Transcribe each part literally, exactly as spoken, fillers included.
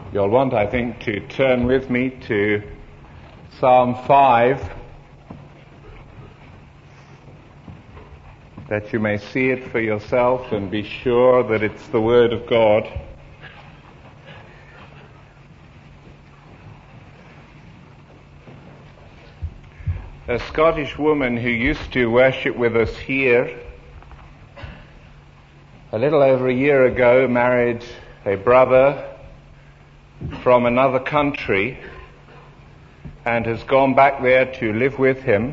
You'll want, I think, to turn with me to Psalm five, that you may see it for yourself and be sure that it's the Word of God. A Scottish woman who used to worship with us here, a little over a year ago, married a brother from another country and has gone back there to live with him.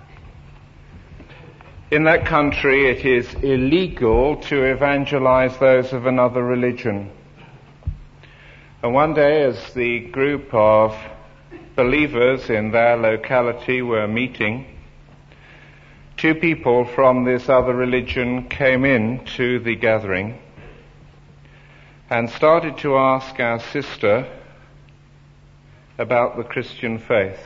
In that country, it is illegal to evangelize those of another religion. And one day, as the group of believers in their locality were meeting, two people from this other religion came in to the gathering and started to ask our sister about the Christian faith.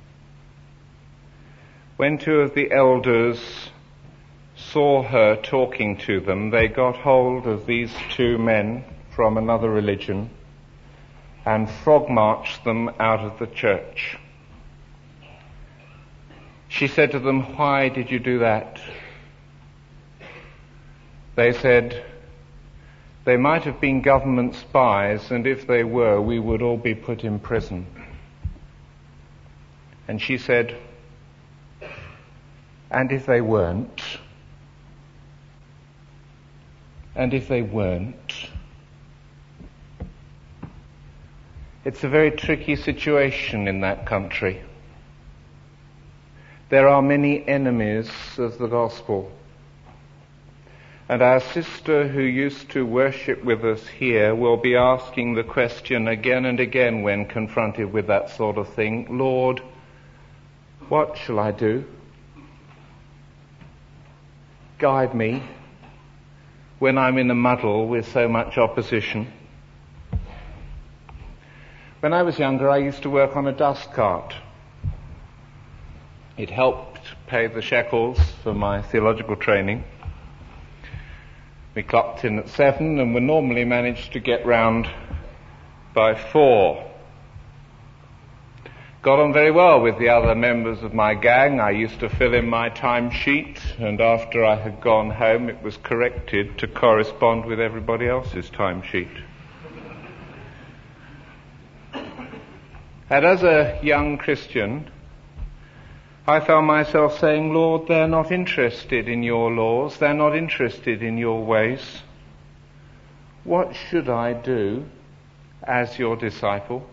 When two of the elders saw her talking to them, they got hold of these two men from another religion and frog-marched them out of the church. She said to them, "Why did you do that?" They said, "They might have been government spies, and if they were, we would all be put in prison." And she said, "And if they weren't? And if they weren't?" It's a very tricky situation in that country. There are many enemies of the gospel. And our sister who used to worship with us here will be asking the question again and again when confronted with that sort of thing, "Lord, what shall I do? Guide me when I'm in a muddle with so much opposition." When I was younger, I used to work on a dust cart. It helped pay the shekels for my theological training. We clocked in at seven and were normally managed to get round by four. Got on very well with the other members of my gang. I used to fill in my timesheet, and after I had gone home, it was corrected to correspond with everybody else's timesheet. And as a young Christian, I found myself saying, "Lord, they're not interested in your laws. They're not interested in your ways. What should I do as your disciple?"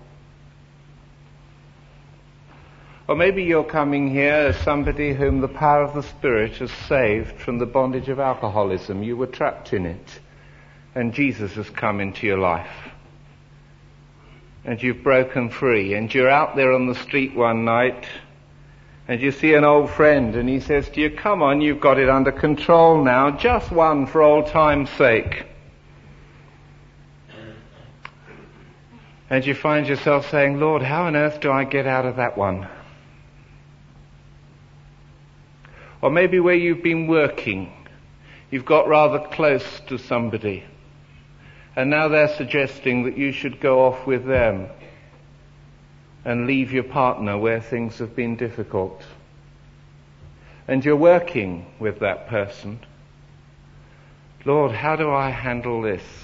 Or maybe you're coming here as somebody whom the power of the Spirit has saved from the bondage of alcoholism. You were trapped in it, and Jesus has come into your life. And you've broken free, and you're out there on the street one night, and you see an old friend, and he says to you, "Come on, you've got it under control now, just one for old time's sake." And you find yourself saying, "Lord, how on earth do I get out of that one?" Or maybe where you've been working, you've got rather close to somebody, and now they're suggesting that you should go off with them and leave your partner where things have been difficult. And you're working with that person. "Lord, how do I handle this?"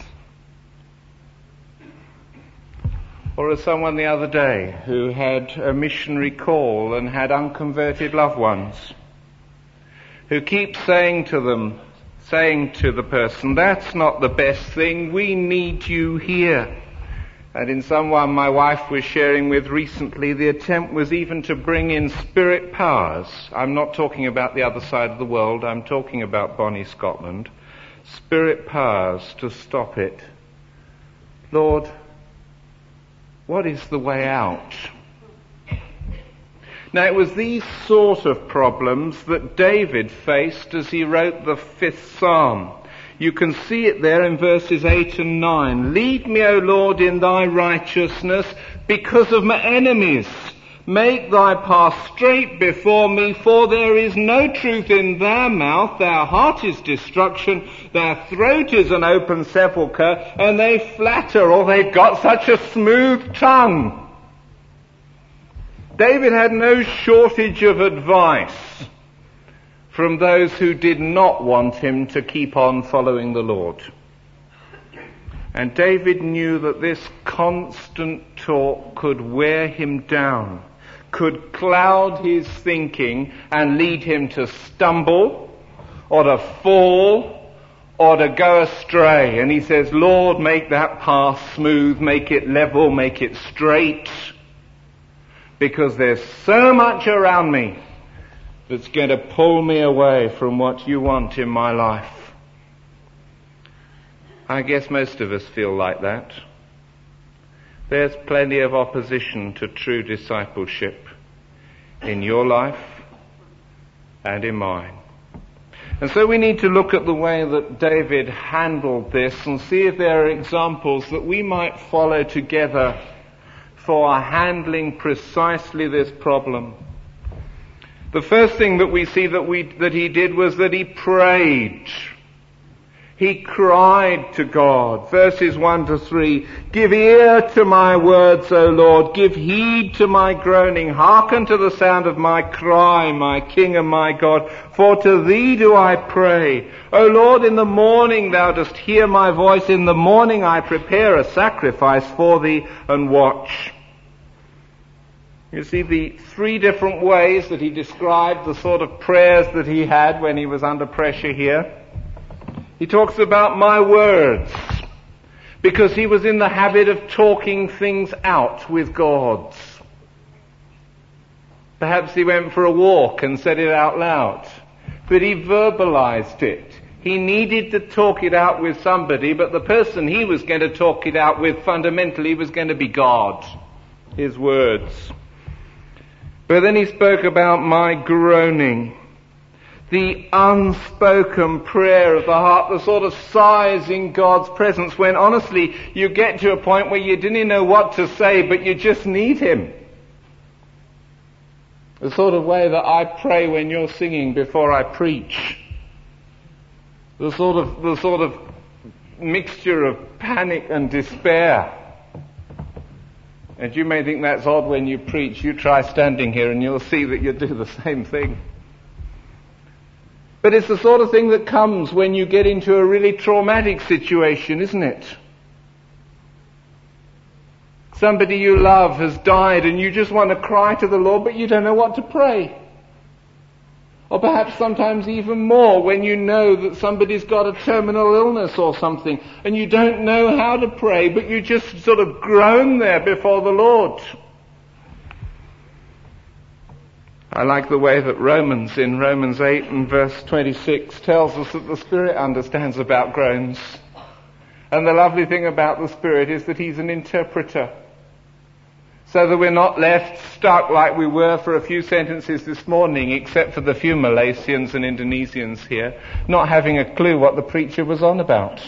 Or as someone the other day who had a missionary call and had unconverted loved ones, who keeps saying to them, saying to the person, "That's not the best thing, we need you here." And in someone my wife was sharing with recently, the attempt was even to bring in spirit powers. I'm not talking about the other side of the world, I'm talking about Bonnie, Scotland. Spirit powers to stop it. Lord, what is the way out? Now, it was these sort of problems that David faced as he wrote the fifth Psalm. You can see it there in verses eight and nine. "Lead me, O Lord, in thy righteousness because of my enemies. Make thy path straight before me, for there is no truth in their mouth. Their heart is destruction, their throat is an open sepulchre, and they flatter, or they've got such a smooth tongue. David had no shortage of advice from those who did not want him to keep on following the Lord. And David knew that this constant talk could wear him down, could cloud his thinking and lead him to stumble or to fall or to go astray. And he says, Lord, make that path smooth, make it level, make it straight, because there's so much around me that's going to pull me away from what you want in my life. I guess most of us feel like that. There's plenty of opposition to true discipleship in your life and in mine. And so we need to look at the way that David handled this and see if there are examples that we might follow together for handling precisely this problem. The first thing that we see that we that he did was that he prayed. He cried to God. Verses one to three, give ear to my words, O Lord. Give heed to my groaning. Hearken to the sound of my cry, my King and my God. For to thee do I pray. O Lord, in the morning thou dost hear my voice. In the morning I prepare a sacrifice for thee and watch. You see the three different ways that he described the sort of prayers that he had when he was under pressure here. He talks about my words, because he was in the habit of talking things out with God. Perhaps he went for a walk and said it out loud, but he verbalized it. He needed to talk it out with somebody, but the person he was going to talk it out with fundamentally was going to be God, his words. But then he spoke about my groaning, the unspoken prayer of the heart, the sort of sighs in God's presence when honestly you get to a point where you didn't know what to say, but you just need him. The sort of way that I pray when you're singing before I preach. The sort of, the sort of mixture of panic and despair. And you may think that's odd when you preach. You try standing here and you'll see that you do the same thing. But it's the sort of thing that comes when you get into a really traumatic situation, isn't it? Somebody you love has died and you just want to cry to the Lord, but you don't know what to pray. Or perhaps sometimes even more when you know that somebody's got a terminal illness or something and you don't know how to pray, but you just sort of groan there before the Lord. I like the way that Romans, in Romans eight and verse twenty-six, tells us that the Spirit understands about groans. And the lovely thing about the Spirit is that he's an interpreter. So that we're not left stuck like we were for a few sentences this morning, except for the few Malaysians and Indonesians here, not having a clue what the preacher was on about.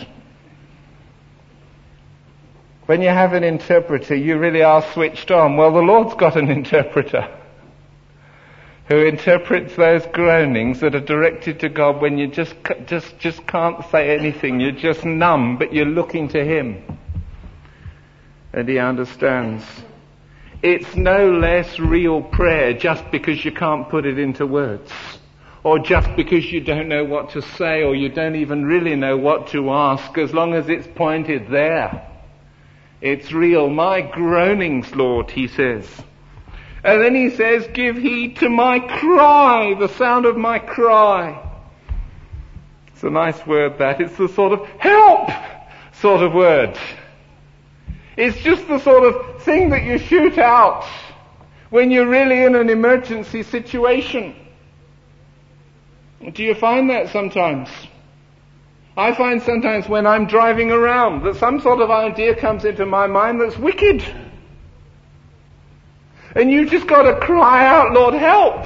When you have an interpreter, you really are switched on. Well, the Lord's got an interpreter who interprets those groanings that are directed to God when you just just just can't say anything. You're just numb, but you're looking to him. And he understands. It's no less real prayer just because you can't put it into words, or just because you don't know what to say, or you don't even really know what to ask, as long as it's pointed there. It's real. My groanings, Lord, he says. And then he says, give heed to my cry, the sound of my cry. It's a nice word, that. It's the sort of help sort of word. It's just the sort of thing that you shoot out when you're really in an emergency situation. Do you find that sometimes? I find sometimes when I'm driving around that some sort of idea comes into my mind that's wicked. And you just got to cry out, Lord, help.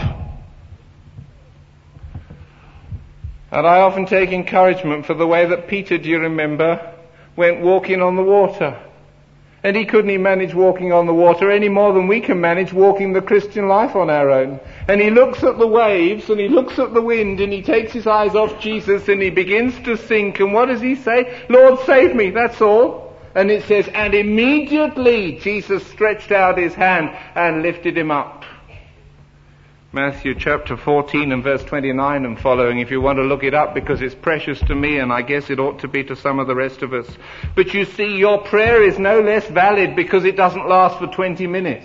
And I often take encouragement for the way that Peter, do you remember, went walking on the water. And he couldn't even manage walking on the water any more than we can manage walking the Christian life on our own. And he looks at the waves and he looks at the wind and he takes his eyes off Jesus and he begins to sink. And what does he say? Lord, save me, that's all. And it says, and immediately Jesus stretched out his hand and lifted him up. Matthew chapter fourteen and verse twenty-nine and following, if you want to look it up, because it's precious to me and I guess it ought to be to some of the rest of us. But you see, your prayer is no less valid because it doesn't last for twenty minutes.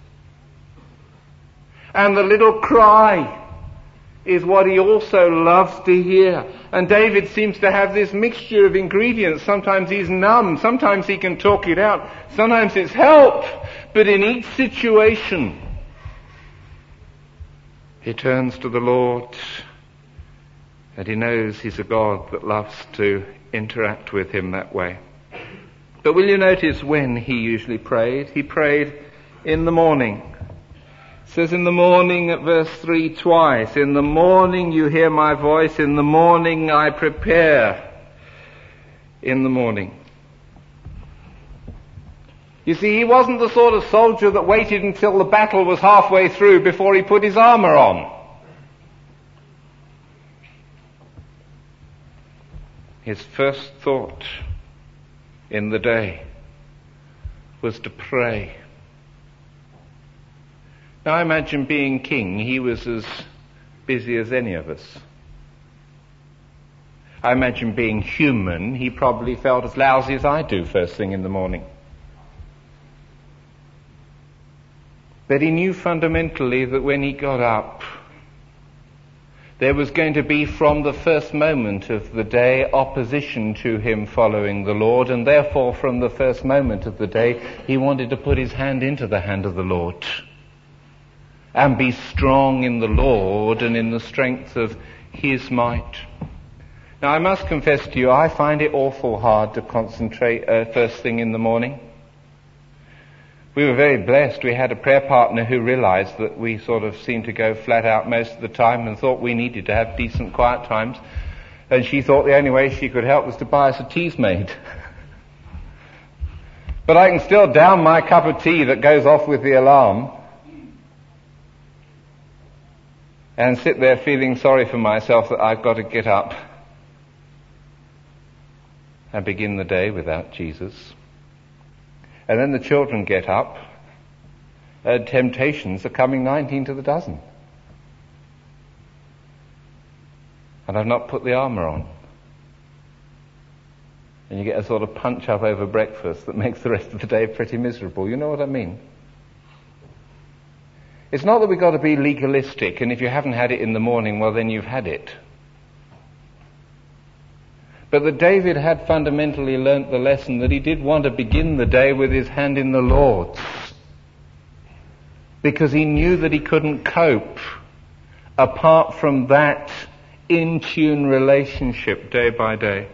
And the little cry is what he also loves to hear. And David seems to have this mixture of ingredients. Sometimes he's numb, sometimes he can talk it out, sometimes it's help. But in each situation, he turns to the Lord and he knows he's a God that loves to interact with him that way. But will you notice when he usually prayed? He prayed in the morning. It says in the morning at verse three twice. In the morning you hear my voice. In the morning I prepare. In the morning. You see, he wasn't the sort of soldier that waited until the battle was halfway through before he put his armor on. His first thought in the day was to pray. Now I imagine being king, he was as busy as any of us. I imagine being human, he probably felt as lousy as I do first thing in the morning. But he knew fundamentally that when he got up, there was going to be from the first moment of the day opposition to him following the Lord, and therefore from the first moment of the day he wanted to put his hand into the hand of the Lord and be strong in the Lord and in the strength of his might. Now I must confess to you, I find it awful hard to concentrate uh, first thing in the morning. We were very blessed. We had a prayer partner who realized that we sort of seemed to go flat out most of the time and thought we needed to have decent quiet times. And she thought the only way she could help was to buy us a Teasmade. But I can still down my cup of tea that goes off with the alarm and sit there feeling sorry for myself that I've got to get up and begin the day without Jesus. And then the children get up, and temptations are coming nineteen to the dozen. And I've not put the armour on. And you get a sort of punch up over breakfast that makes the rest of the day pretty miserable. You know what I mean? It's not that we've got to be legalistic, and if you haven't had it in the morning, well then you've had it. But that David had fundamentally learnt the lesson that he did want to begin the day with his hand in the Lord's, because he knew that he couldn't cope apart from that in-tune relationship day by day.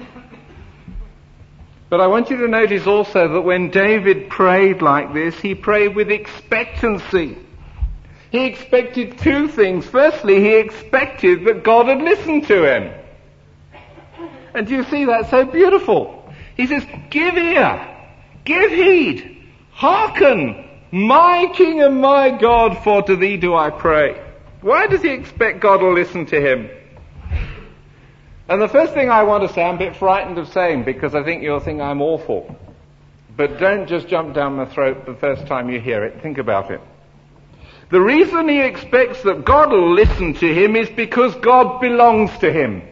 But I want you to notice also that when David prayed like this, he prayed with expectancy. He expected two things. Firstly, he expected that God had listened to him. And do you see that? So beautiful. He says, give ear, give heed, hearken, my King and my God, for to thee do I pray. Why does he expect God will listen to him? And the first thing I want to say, I'm a bit frightened of saying, because I think you'll think I'm awful. But don't just jump down my throat the first time you hear it. Think about it. The reason he expects that God will listen to him is because God belongs to him.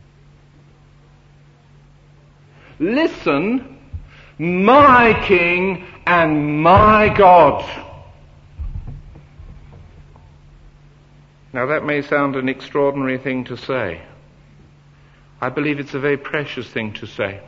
Listen, my King and my God. Now that may sound an extraordinary thing to say. I believe it's a very precious thing to say.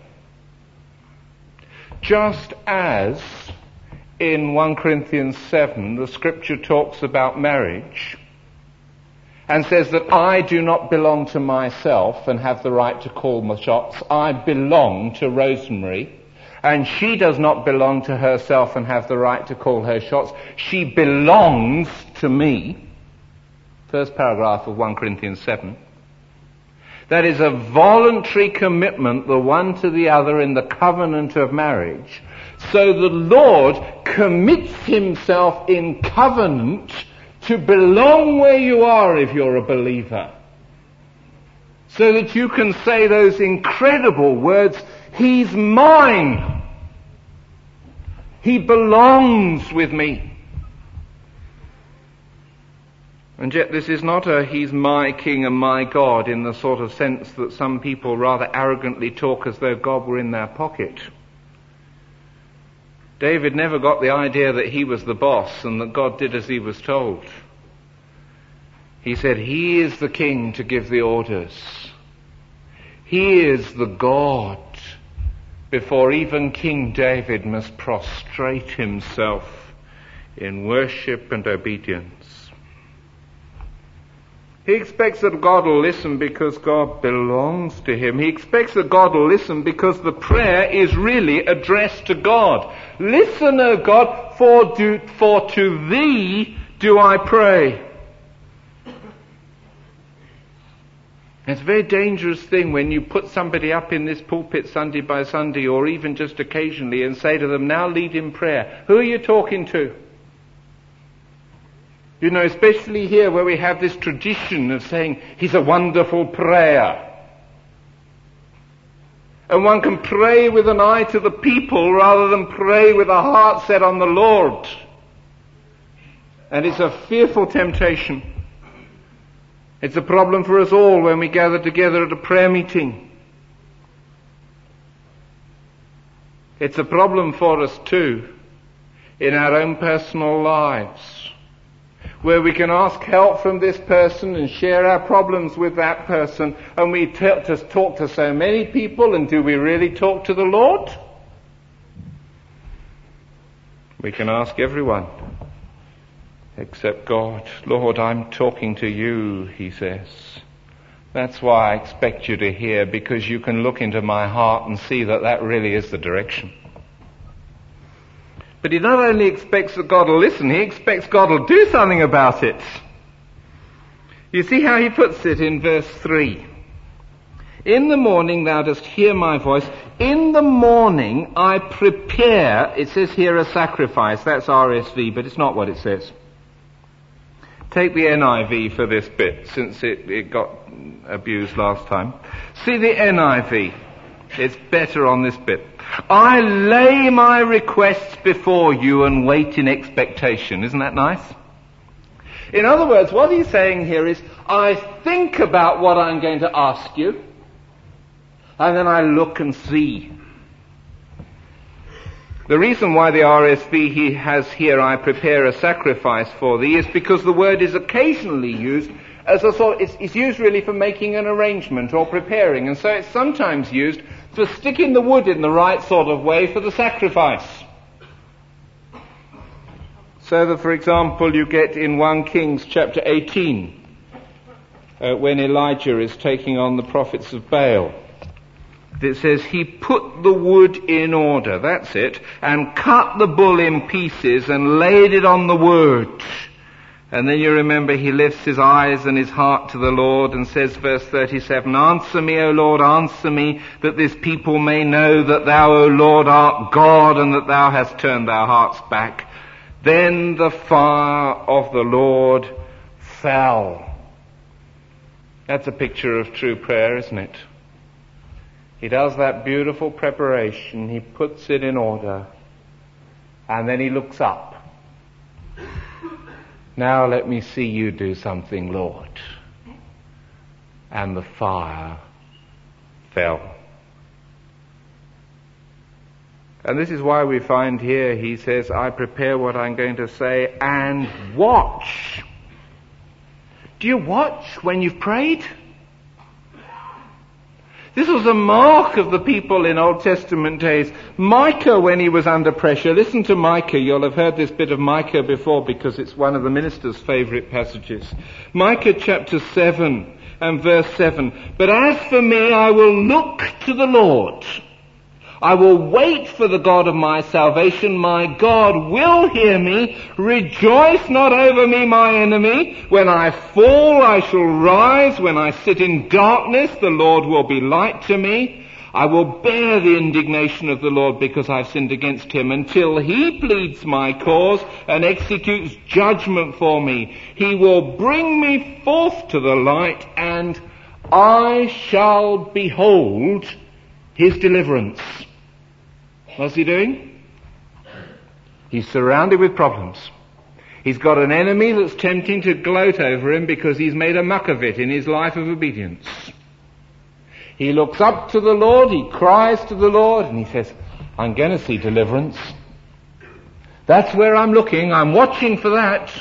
Just as in First Corinthians seven the scripture talks about marriage and says that I do not belong to myself and have the right to call my shots. I belong to Rosemary, and she does not belong to herself and have the right to call her shots. She belongs to me. First paragraph of First Corinthians seven. That is a voluntary commitment, the one to the other in the covenant of marriage, So the Lord commits himself in covenant to belong where you are if you're a believer. So that you can say those incredible words, he's mine. He belongs with me. And yet this is not a he's my king and my God in the sort of sense that some people rather arrogantly talk as though God were in their pocket. David never got the idea that he was the boss and that God did as he was told. He said he is the king to give the orders. He is the God before even King David must prostrate himself in worship and obedience. He expects that God will listen because God belongs to him. He expects that God will listen because the prayer is really addressed to God. Listen, O God, for, do, for to thee do I pray. It's a very dangerous thing when you put somebody up in this pulpit Sunday by Sunday or even just occasionally and say to them, now lead in prayer. Who are you talking to? You know, especially here where we have this tradition of saying, he's a wonderful prayer. And one can pray with an eye to the people rather than pray with a heart set on the Lord. And it's a fearful temptation. It's a problem for us all when we gather together at a prayer meeting. It's a problem for us too in our own personal lives, where we can ask help from this person and share our problems with that person, and we t- just talk to so many people, and do we really talk to the Lord? We can ask everyone except God. Lord, I'm talking to you, he says. That's why I expect you to hear, because you can look into my heart and see that that really is the direction. But he not only expects that God will listen, he expects God will do something about it. You see how he puts it in verse three. In the morning thou dost hear my voice. In the morning I prepare, it says here a sacrifice. That's R S V, but it's not what it says. Take the N I V for this bit, since it, it got abused last time. See the N I V. It's better on this bit. I lay my requests before you and wait in expectation. Isn't that nice? In other words, what he's saying here is, I think about what I'm going to ask you, and then I look and see. The reason why the R S V he has here, I prepare a sacrifice for thee, is because the word is occasionally used as a sort, it's, it's used really for making an arrangement or preparing, and so it's sometimes used for sticking the wood in the right sort of way for the sacrifice. So that, for example, you get in First Kings chapter eighteen, uh, when Elijah is taking on the prophets of Baal, it says he put the wood in order, that's it, and cut the bull in pieces and laid it on the wood. And then you remember he lifts his eyes and his heart to the Lord and says, verse thirty-seven, answer me, O Lord, answer me, that this people may know that thou, O Lord, art God, and that thou hast turned their hearts back. Then the fire of the Lord fell. That's a picture of true prayer, isn't it? He does that beautiful preparation, he puts it in order, and then he looks up. Now let me see you do something, Lord. And the fire fell. And this is why we find here, he says, I prepare what I'm going to say and watch. Do you watch when you've prayed? This was a mark of the people in Old Testament days. Micah, when he was under pressure, listen to Micah. You'll have heard this bit of Micah before because it's one of the minister's favourite passages. Micah chapter seven and verse seven. But as for me, I will look to the Lord. I will wait for the God of my salvation. My God will hear me. Rejoice not over me, my enemy. When I fall, I shall rise. When I sit in darkness, the Lord will be light to me. I will bear the indignation of the Lord because I've sinned against him until he pleads my cause and executes judgment for me. He will bring me forth to the light, and I shall behold his deliverance. What's he doing? He's surrounded with problems. He's got an enemy that's tempting to gloat over him because he's made a muck of it in his life of obedience. He looks up to the Lord, he cries to the Lord, and he says, I'm going to see deliverance. That's where I'm looking, I'm watching for that.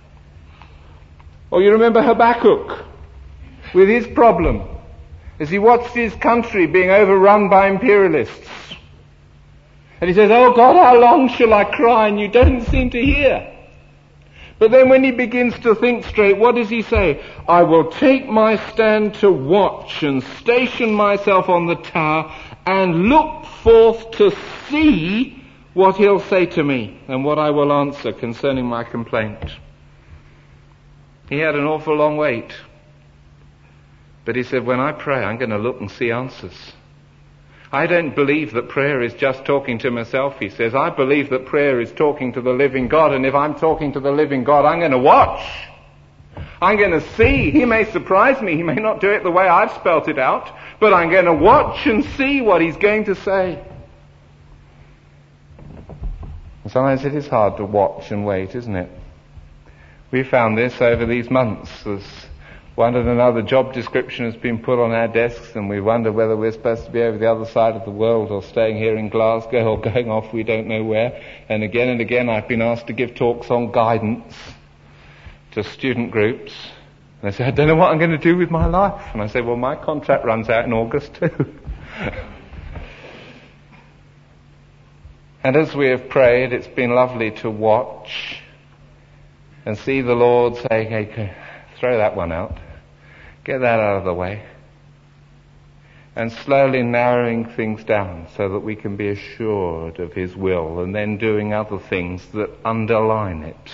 Or you remember Habakkuk with his problem as he watched his country being overrun by imperialists. And he says, oh God, how long shall I cry and you don't seem to hear? But then when he begins to think straight, what does he say? I will take my stand to watch and station myself on the tower and look forth to see what he'll say to me and what I will answer concerning my complaint. He had an awful long wait. But he said, when I pray, I'm going to look and see answers. I don't believe that prayer is just talking to myself, he says. I believe that prayer is talking to the living God, and if I'm talking to the living God, I'm going to watch. I'm going to see. He may surprise me. He may not do it the way I've spelt it out, but I'm going to watch and see what he's going to say. And sometimes it is hard to watch and wait, isn't it? We found this over these months. There's one and another job description has been put on our desks, and we wonder whether we're supposed to be over the other side of the world or staying here in Glasgow or going off we don't know where. And again and again I've been asked to give talks on guidance to student groups. And they say, I don't know what I'm going to do with my life. And I say, well, my contract runs out in August too. And as we have prayed, it's been lovely to watch and see the Lord saying, hey, throw that one out. Get that out of the way. And slowly narrowing things down so that we can be assured of his will, and then doing other things that underline it.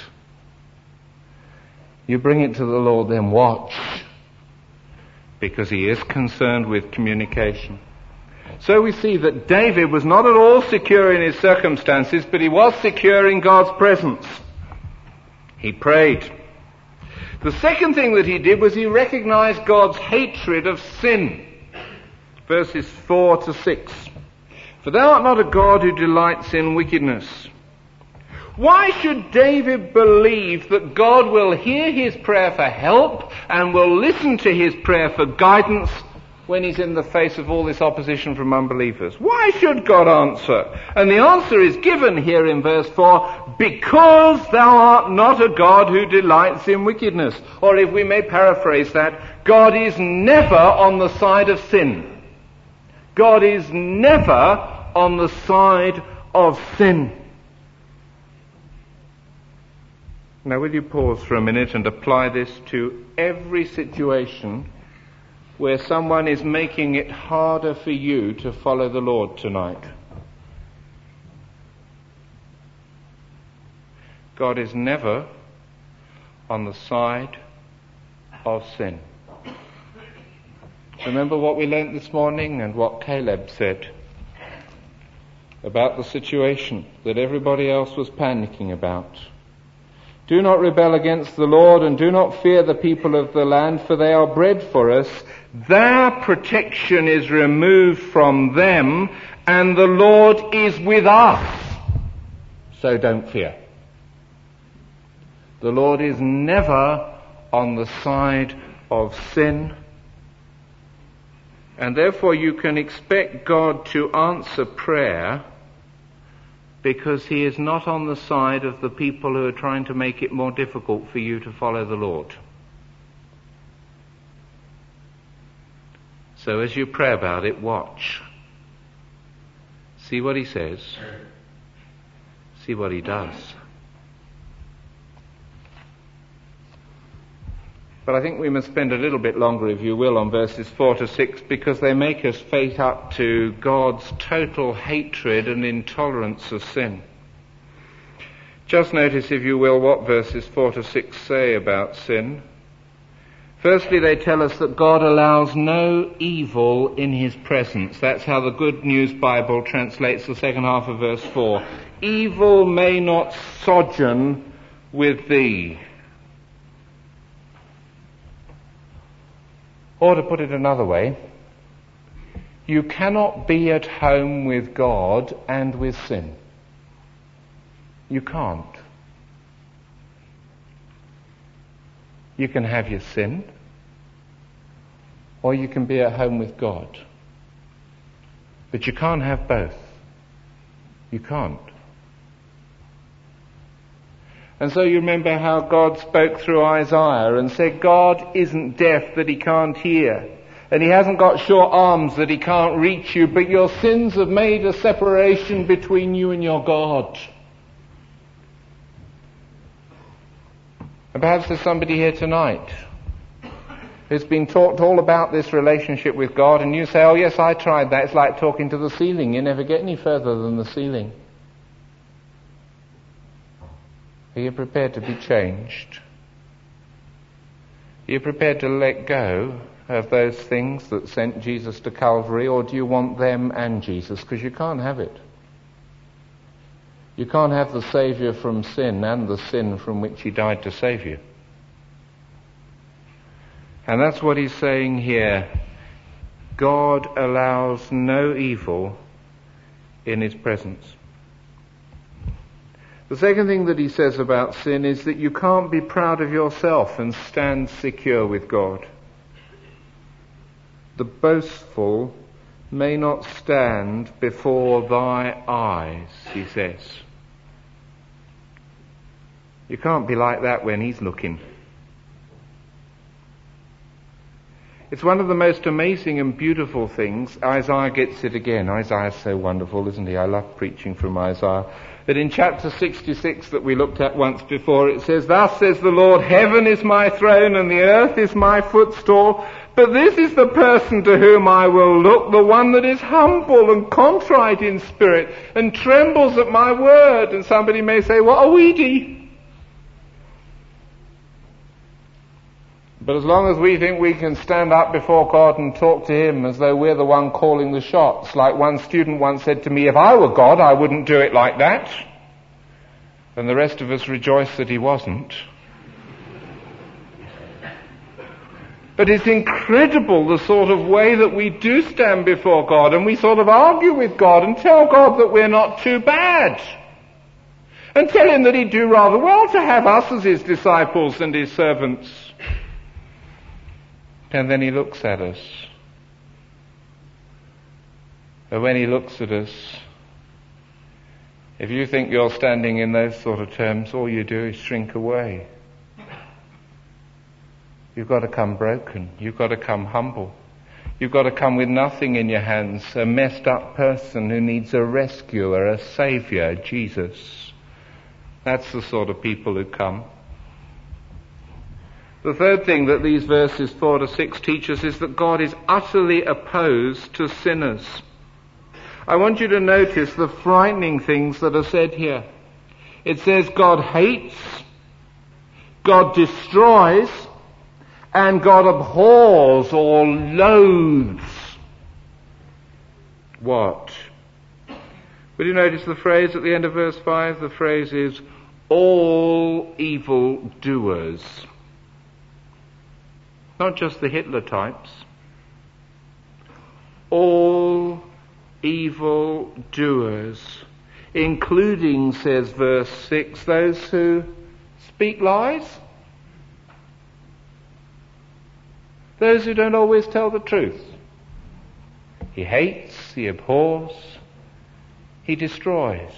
You bring it to the Lord, then watch, because he is concerned with communication. So we see that David was not at all secure in his circumstances, but he was secure in God's presence. He prayed. The second thing that he did was he recognized God's hatred of sin. Verses four to six. For thou art not a God who delights in wickedness. Why should David believe that God will hear his prayer for help and will listen to his prayer for guidance when he's in the face of all this opposition from unbelievers? Why should God answer? And the answer is given here in verse four, because thou art not a God who delights in wickedness. Or if we may paraphrase that, God is never on the side of sin. God is never on the side of sin. Now will you pause for a minute and apply this to every situation where someone is making it harder for you to follow the Lord tonight? God is never on the side of sin. Remember what we learnt this morning and what Caleb said about the situation that everybody else was panicking about. Do not rebel against the Lord, and do not fear the people of the land, for they are bread for us. Their protection is removed from them, and the Lord is with us. So don't fear. The Lord is never on the side of sin, and therefore you can expect God to answer prayer because he is not on the side of the people who are trying to make it more difficult for you to follow the Lord. So as you pray about it, watch. See what he says. See what he does. But I think we must spend a little bit longer, if you will, on verses four to six, because they make us face up to God's total hatred and intolerance of sin. Just notice, if you will, what verses four to six say about sin. Firstly, they tell us that God allows no evil in his presence. That's how the Good News Bible translates the second half of verse four. Evil may not sojourn with thee. Or to put it another way, you cannot be at home with God and with sin. You can't. You can have your sin, or you can be at home with God. But you can't have both. You can't. And so you remember how God spoke through Isaiah and said God isn't deaf that he can't hear, and he hasn't got short arms that he can't reach you, but your sins have made a separation between you and your God. And perhaps there's somebody here tonight who's been taught all about this relationship with God, and you say, oh yes, I tried that. It's like talking to the ceiling. You never get any further than the ceiling. Are you prepared to be changed? Are you prepared to let go of those things that sent Jesus to Calvary, or do you want them and Jesus? Because you can't have it. You can't have the Saviour from sin and the sin from which he died to save you. And that's what he's saying here. God allows no evil in his presence. The second thing that he says about sin is that you can't be proud of yourself and stand secure with God. The boastful may not stand before thy eyes, he says. You can't be like that when he's looking. It's one of the most amazing and beautiful things. Isaiah gets it again. Isaiah's so wonderful, isn't he? I love preaching from Isaiah. But in chapter sixty-six that we looked at once before, it says, thus says the Lord, heaven is my throne and the earth is my footstool. But this is the person to whom I will look, the one that is humble and contrite in spirit and trembles at my word. And somebody may say, what a weedy. But as long as we think we can stand up before God and talk to him as though we're the one calling the shots, like one student once said to me, if I were God, I wouldn't do it like that. And the rest of us rejoiced that he wasn't. But it's incredible the sort of way that we do stand before God, and we sort of argue with God and tell God that we're not too bad. And tell him that he'd do rather well to have us as his disciples and his servants. And then he looks at us. And when he looks at us, if you think you're standing in those sort of terms, all you do is shrink away. You've got to come broken. You've got to come humble. You've got to come with nothing in your hands, a messed up person who needs a rescuer, a saviour, Jesus. That's the sort of people who come. The third thing that these verses four to six teach us is that God is utterly opposed to sinners. I want you to notice the frightening things that are said here. It says God hates, God destroys, and God abhors or loathes. What? Will you notice the phrase at the end of verse five? The phrase is, all evil doers. Not just the Hitler types. All evil doers, including, says verse six, those who speak lies. Those who don't always tell the truth. He hates, he abhors, he destroys.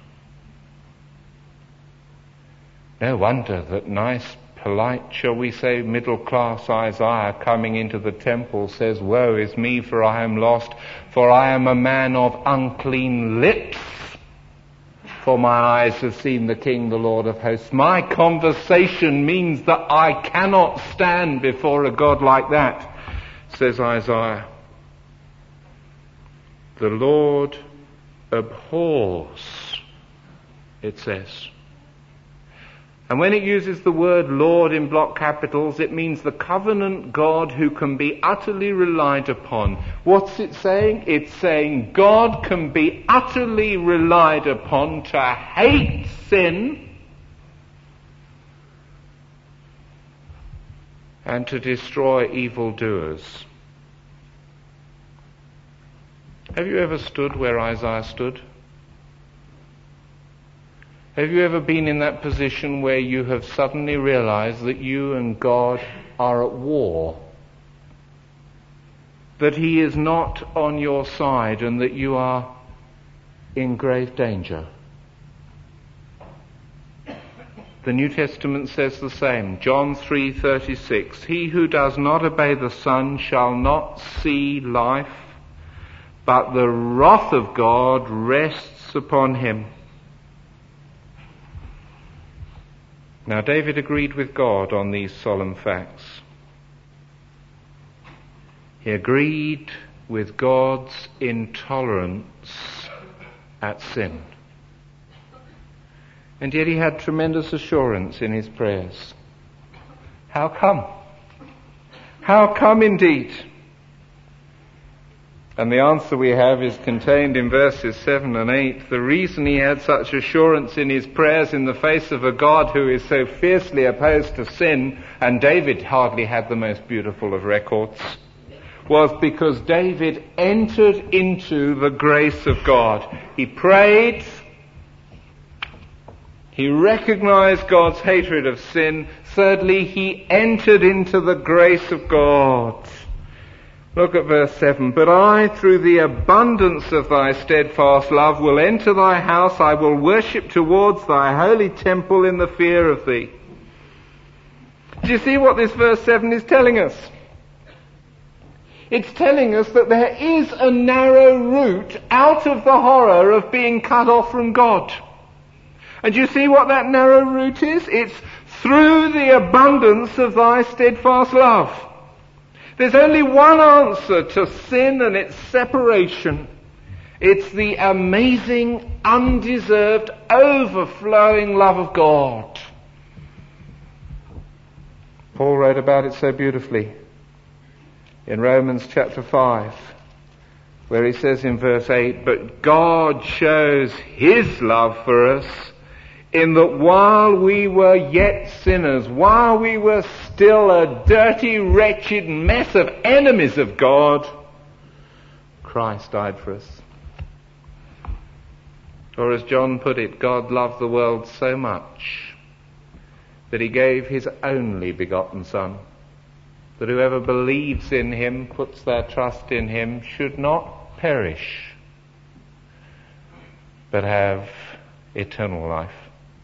No wonder that nice, polite, shall we say, middle-class Isaiah coming into the temple says, woe is me, for I am lost, for I am a man of unclean lips. For my eyes have seen the King, the Lord of hosts. My conversation means that I cannot stand before a God like that, says Isaiah. The Lord abhors, it says. And when it uses the word Lord in block capitals, it means the covenant God who can be utterly relied upon. What's it saying? It's saying God can be utterly relied upon to hate sin and to destroy evildoers. Have you ever stood where Isaiah stood? Have you ever been in that position where you have suddenly realized that you and God are at war? That He is not on your side and that you are in grave danger? The New Testament says the same. John three thirty-six. He who does not obey the Son shall not see life, but the wrath of God rests upon him. Now, David agreed with God on these solemn facts. He agreed with God's intolerance at sin. And yet he had tremendous assurance in his prayers. How come? How come indeed? And the answer we have is contained in verses seven and eight. The reason he had such assurance in his prayers in the face of a God who is so fiercely opposed to sin, and David hardly had the most beautiful of records, was because David entered into the grace of God. He prayed, he recognized God's hatred of sin. Thirdly, he entered into the grace of God. Look at verse seven. But I, through the abundance of thy steadfast love, will enter thy house. I will worship towards thy holy temple in the fear of thee. Do you see what this verse seven is telling us? It's telling us that there is a narrow route out of the horror of being cut off from God. And do you see what that narrow route is? It's through the abundance of thy steadfast love. There's only one answer to sin and its separation. It's the amazing, undeserved, overflowing love of God. Paul wrote about it so beautifully in Romans chapter five, where he says in verse eight, but God shows His love for us in that while we were yet sinners, while we were still a dirty, wretched mess of enemies of God, Christ died for us. Or as John put it, God loved the world so much that He gave His only begotten Son, that whoever believes in Him, puts their trust in Him, should not perish, but have eternal life.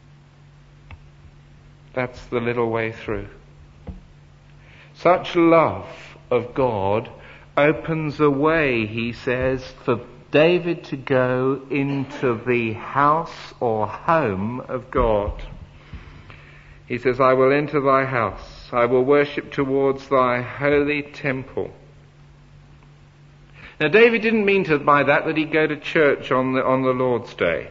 That's the little way through. Such love of God opens a way, he says, for David to go into the house or home of God. He says, I will enter thy house. I will worship towards thy holy temple. Now, David didn't mean to, by that that he'd go to church on the, on the Lord's Day.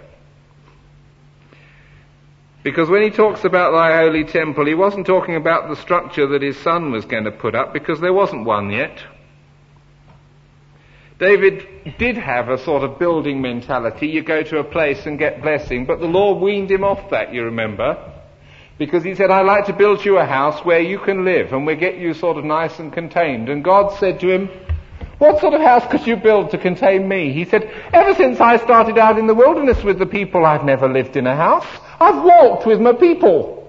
Because when he talks about thy holy temple, he wasn't talking about the structure that his son was going to put up, because there wasn't one yet. David did have a sort of building mentality. You go to a place and get blessing, but the Lord weaned him off that, you remember. Because he said, I'd like to build you a house where you can live, and we'll get you sort of nice and contained. And God said to him, what sort of house could you build to contain me? He said, ever since I started out in the wilderness with the people, I've never lived in a house. I've walked with my people.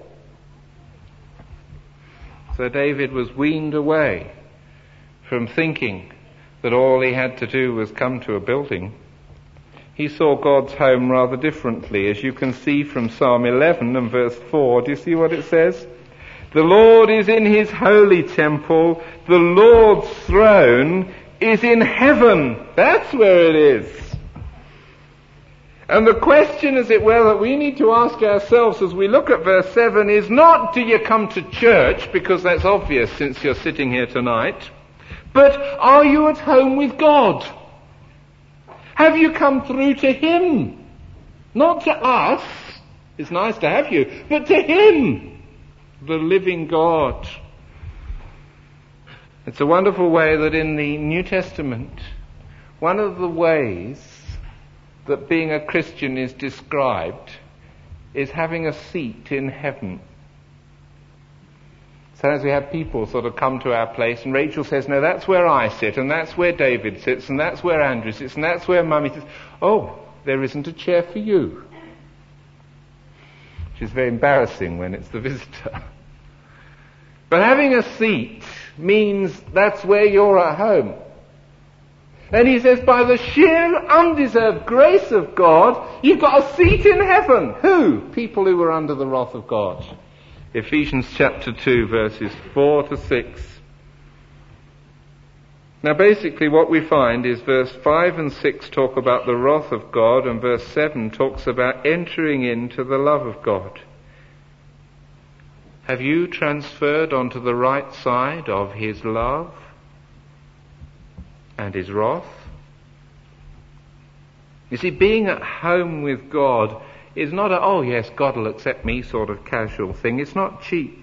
So David was weaned away from thinking that all he had to do was come to a building. He saw God's home rather differently, as you can see from Psalm eleven and verse four. Do you see what it says? The Lord is in His holy temple. The Lord's throne is in heaven. That's where it is. And the question, as it were, that we need to ask ourselves as we look at verse seven is not, do you come to church, because that's obvious since you're sitting here tonight, but are you at home with God? Have you come through to Him? Not to us, It's nice to have you, but to him, the living God. It's a wonderful way that in the New Testament, one of the ways that being a Christian is described is having a seat in heaven. Sometimes we have people sort of come to our place and Rachel says, no, that's where I sit, and that's where David sits, and that's where Andrew sits, and that's where Mummy sits. Oh, there isn't a chair for you. Which is very embarrassing when it's the visitor. But having a seat means that's where you're at home. And he says, by the sheer undeserved grace of God, you've got a seat in heaven. Who? People who were under the wrath of God. Ephesians chapter two, verses four to six. Now basically what we find is verse five and six talk about the wrath of God, and verse seven talks about entering into the love of God. Have you transferred onto the right side of his love and his wrath? You see, being at home with God is not a, oh yes, God will accept me sort of casual thing. It's not cheap.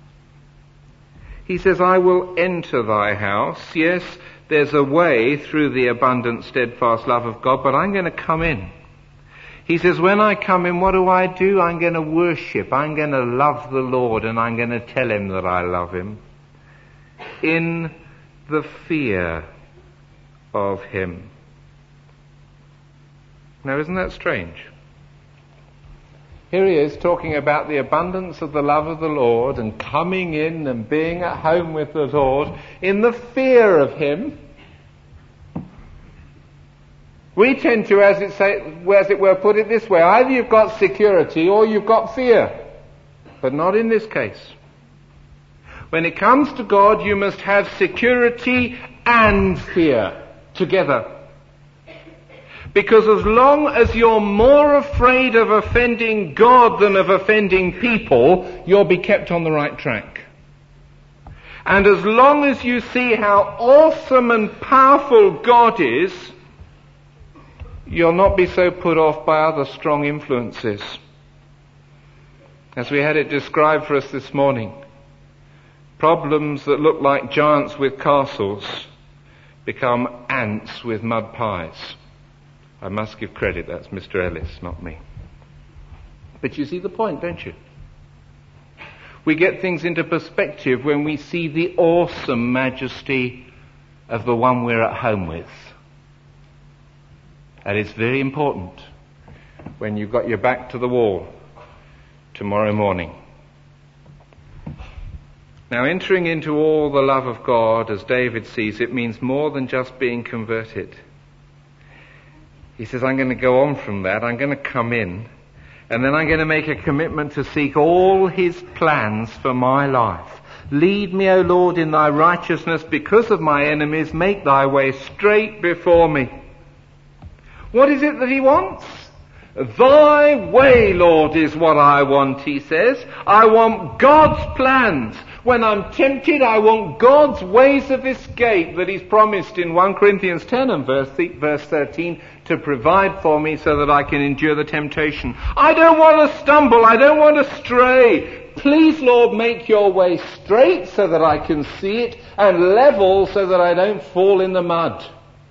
He says, I will enter thy house. Yes, there's a way through the abundant, steadfast love of God, but I'm going to come in. He says, when I come in, what do I do? I'm going to worship. I'm going to love the Lord, and I'm going to tell him that I love him in the fear of him. Now, isn't that strange? Here he is talking about the abundance of the love of the Lord and coming in and being at home with the Lord in the fear of him. We tend to, as it, say, as it were, put it this way. Either you've got security or you've got fear. But not in this case. When it comes to God, you must have security and fear together. Because as long as you're more afraid of offending God than of offending people, you'll be kept on the right track. And as long as you see how awesome and powerful God is, you'll not be so put off by other strong influences. As we had it described for us this morning, problems that look like giants with castles become ants with mud pies. I must give credit, that's Mister Ellis, not me. But you see the point, don't you? We get things into perspective when we see the awesome majesty of the one we're at home with. And it's very important when you've got your back to the wall tomorrow morning. Now, entering into all the love of God, as David sees it, means more than just being converted. He says, I'm going to go on from that, I'm going to come in, and then I'm going to make a commitment to seek all his plans for my life. Lead me, O Lord, in thy righteousness because of my enemies. Make thy way straight before me. What is it that he wants? Thy way, Lord, is what I want, he says. I want God's plans. When I'm tempted, I want God's ways of escape that he's promised in First Corinthians ten and verse thirteen to provide for me so that I can endure the temptation. I don't want to stumble. I don't want to stray. Please, Lord, make your way straight so that I can see it, and level so that I don't fall in the mud.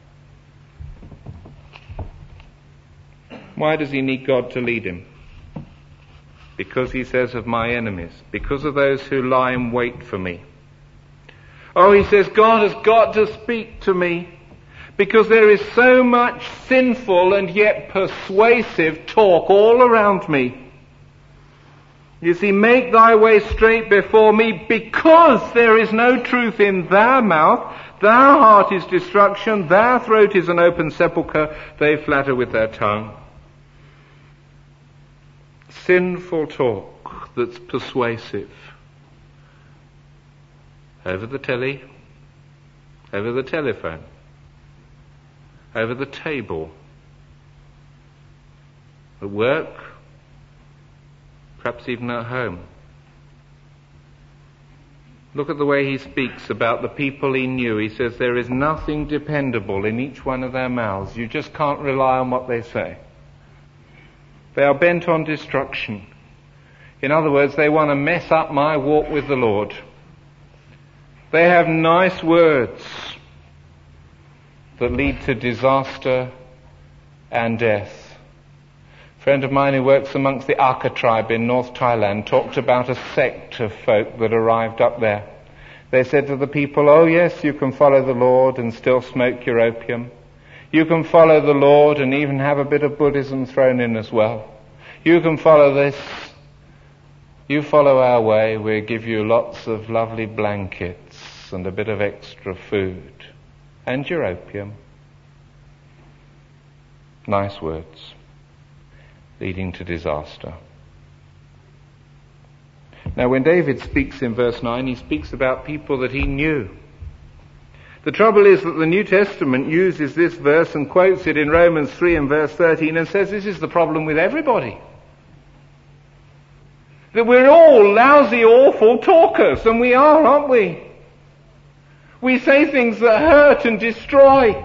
Why does he need God to lead him? Because he says of my enemies, because of those who lie in wait for me. Oh, he says, God has got to speak to me because there is so much sinful and yet persuasive talk all around me. You see, make thy way straight before me because there is no truth in their mouth. Their heart is destruction. Their throat is an open sepulchre. They flatter with their tongue. Sinful talk that's persuasive. Over the telly, over the telephone, over the table, at work, perhaps even at home. Look at the way he speaks about the people he knew. He says there is nothing dependable in each one of their mouths. You just can't rely on what they say. They are bent on destruction. In other words, they want to mess up my walk with the Lord. They have nice words that lead to disaster and death. A friend of mine who works amongst the Aka tribe in North Thailand talked about a sect of folk that arrived up there. They said to the people, oh yes, you can follow the Lord and still smoke your opium. You can follow the Lord and even have a bit of Buddhism thrown in as well. You can follow this. You follow our way, we'll give you lots of lovely blankets and a bit of extra food. And your opium. Nice words, leading to disaster. Now when David speaks in verse nine, he speaks about people that he knew. The trouble is that the New Testament uses this verse and quotes it in Romans three and verse thirteen and says this is the problem with everybody. That we're all lousy, awful talkers, and we are, aren't we? We say things that hurt and destroy.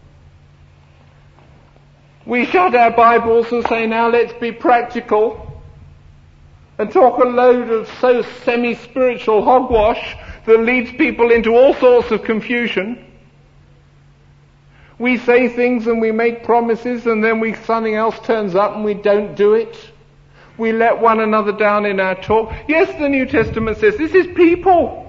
We shut our Bibles and say, now let's be practical, and talk a load of so semi-spiritual hogwash that leads people into all sorts of confusion. We say things and we make promises and then we something else turns up and we don't do it. We let one another down in our talk. Yes, the New Testament says this is people.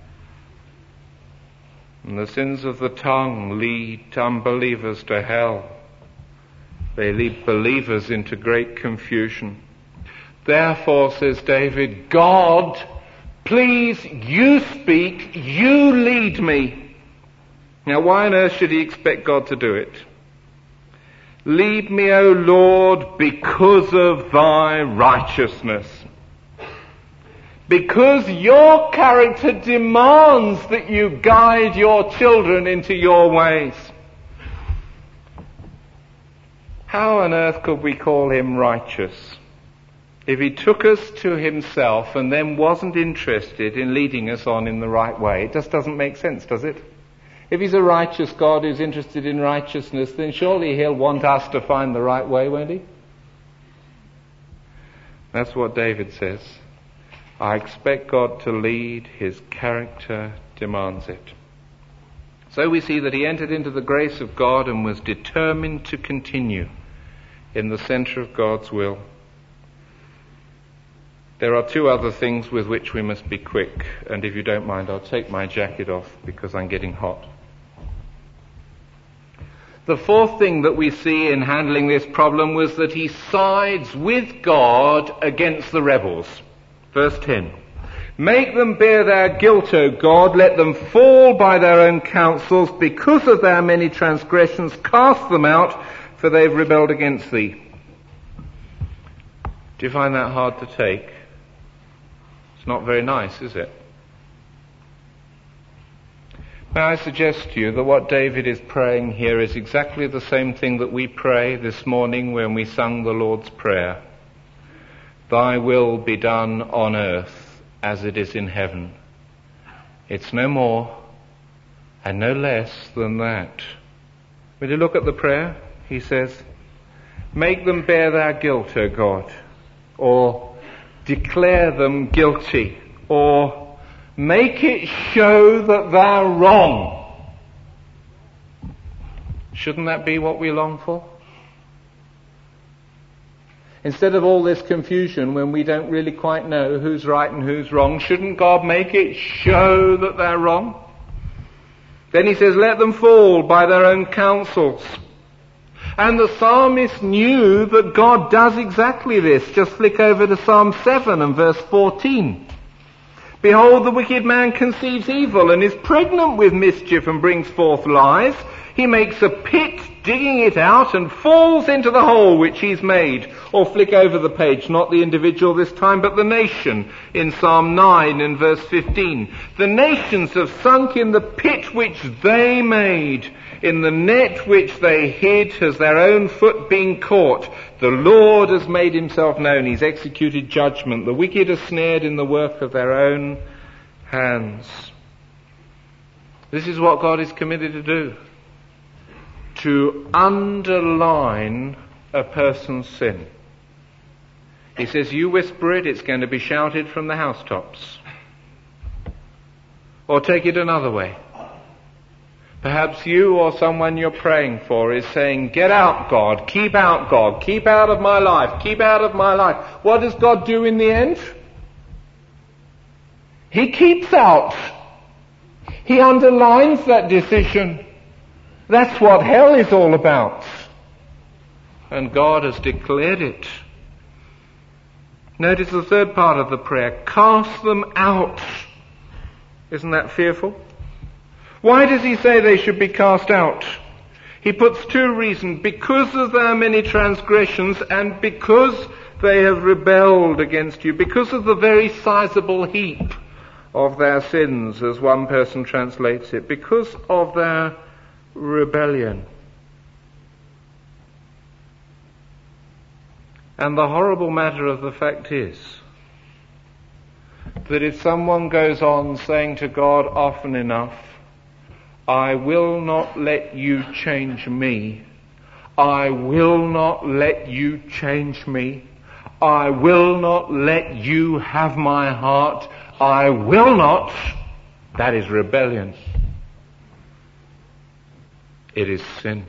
And the sins of the tongue lead unbelievers to hell. They lead believers into great confusion. Therefore, says David, God, please, you speak, you lead me. Now, why on earth should he expect God to do it? Lead me, O Lord, because of thy righteousness. Because your character demands that you guide your children into your ways. How on earth could we call him righteous if he took us to himself and then wasn't interested in leading us on in the right way? It just doesn't make sense, does it? If he's a righteous God who's interested in righteousness, then surely he'll want us to find the right way, won't he? That's what David says. I expect God to lead, his character demands it. So we see that he entered into the grace of God and was determined to continue in the center of God's will. There are two other things with which we must be quick, and if you don't mind, I'll take my jacket off because I'm getting hot. The fourth thing that we see in handling this problem was that he sides with God against the rebels. Verse ten. Make them bear their guilt, O God, let them fall by their own counsels, because of their many transgressions, cast them out, for they've rebelled against thee. Do you find that hard to take? It's not very nice, is it? May I suggest to you that what David is praying here is exactly the same thing that we pray this morning when we sung the Lord's Prayer. Thy will be done on earth as it is in heaven. It's no more and no less than that. Will you look at the prayer? He says, make them bear their guilt, O God, or declare them guilty, or make it show that they're wrong. Shouldn't that be what we long for? Instead of all this confusion when we don't really quite know who's right and who's wrong, shouldn't God make it show that they're wrong? Then he says, let them fall by their own counsels. And the psalmist knew that God does exactly this. Just flick over to Psalm seven and verse fourteen. Behold, the wicked man conceives evil and is pregnant with mischief and brings forth lies. He makes a pit, digging it out, and falls into the hole which he's made. Or flick over the page, not the individual this time, but the nation, in Psalm nine and verse fifteen. The nations have sunk in the pit which they made. In the net which they hid has their own foot been caught. The Lord has made himself known. He's executed judgment. The wicked are snared in the work of their own hands. This is what God is committed to do. To underline a person's sin. He says, you whisper it, it's going to be shouted from the housetops. Or take it another way. Perhaps you or someone you're praying for is saying, get out, God, keep out, God, keep out of my life, keep out of my life. What does God do in the end? He keeps out. He underlines that decision. That's what hell is all about. And God has declared it. Notice the third part of the prayer. Cast them out. Isn't that fearful? Why does he say they should be cast out? He puts two reasons. Because of their many transgressions and because they have rebelled against you. Because of the very sizable heap of their sins, as one person translates it. Because of their rebellion. And the horrible matter of the fact is that if someone goes on saying to God often enough, I will not let you change me. I will not let you change me. I will not let you have my heart. I will not. That is rebellion. It is sin.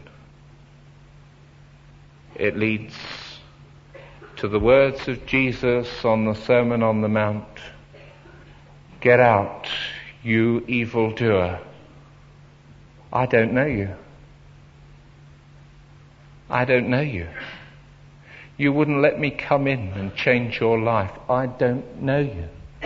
It leads to the words of Jesus on the Sermon on the Mount. Get out, you evildoer. I don't know you. I don't know you. You wouldn't let me come in and change your life. I don't know you.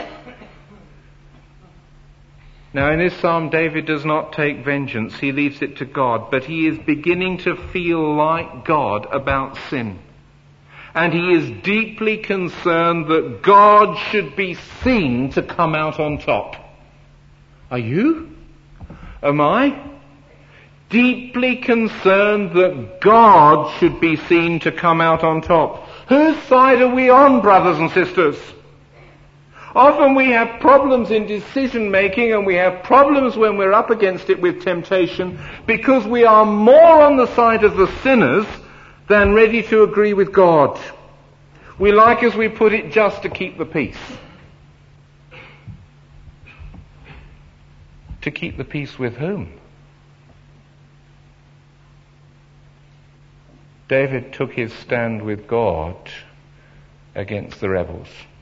Now in this psalm, David does not take vengeance. He leaves it to God. But he is beginning to feel like God about sin. And he is deeply concerned that God should be seen to come out on top. Are you? Am I? Deeply concerned that God should be seen to come out on top. Whose side are we on, brothers and sisters? Often we have problems in decision making and we have problems when we're up against it with temptation because we are more on the side of the sinners than ready to agree with God. We like, as we put it, just to keep the peace. To keep the peace with whom? David took his stand with God against the rebels.